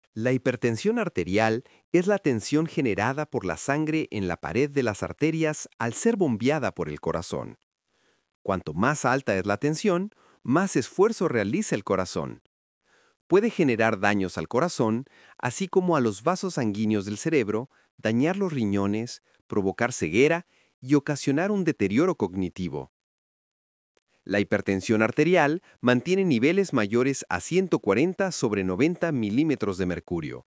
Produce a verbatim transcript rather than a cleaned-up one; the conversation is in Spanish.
La hipertensión arterial es la tensión generada por la sangre en la pared de las arterias al ser bombeada por el corazón. Cuanto más alta es la tensión, más esfuerzo realiza el corazón. Puede generar daños al corazón, así como a los vasos sanguíneos del cerebro, dañar los riñones, provocar ceguera y ocasionar un deterioro cognitivo. La hipertensión arterial mantiene niveles mayores a ciento cuarenta sobre noventa milímetros de mercurio.